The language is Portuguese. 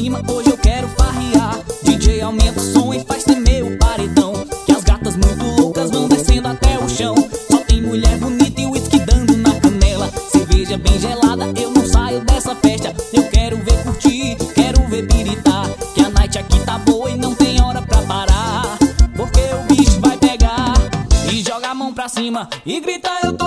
cima, hoje eu quero farrear. DJ aumenta o som e faz tremer o paredão, que as gatas muito loucas vão descendo até o chão. Só tem mulher bonita e uísque dando na canela, cerveja bem gelada, eu não saio dessa festa. Eu quero ver curtir, quero ver piritar, que a night aqui tá boa e não tem hora pra parar, porque o bicho vai pegar. E joga a mão pra cima e grita eu